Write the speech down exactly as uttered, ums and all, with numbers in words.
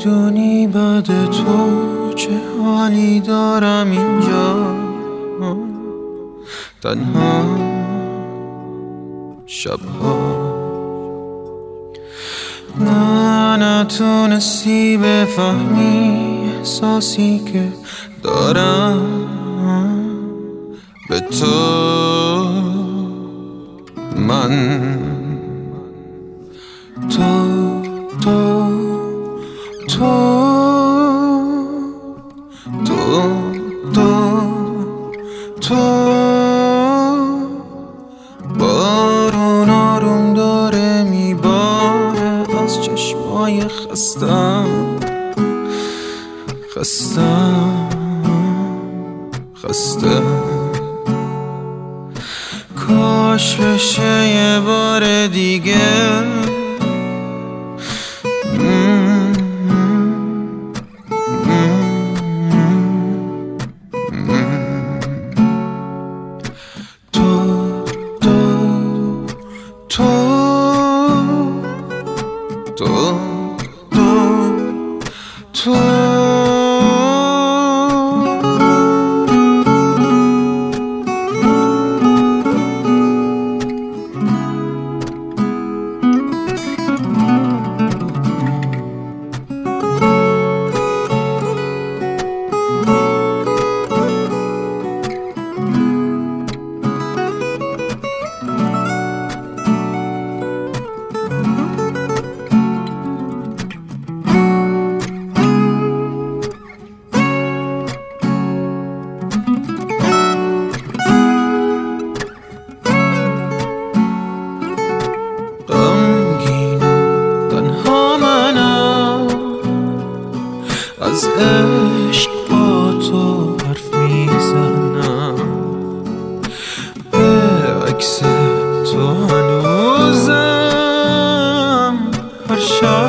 نمیدونی بعد تو چه حالی دارم اینجا تنها شبها. نه نتونستی بفهمی احساسی که دارم به تو. من تو تو تو تو تو تو بارون آروم داره میباره از چشمای خستم خستم خسته. کاش بشه یه بار دیگه تو تو تو از عشق با تو حرف میزنم، به عکس تو هنوزم هر شب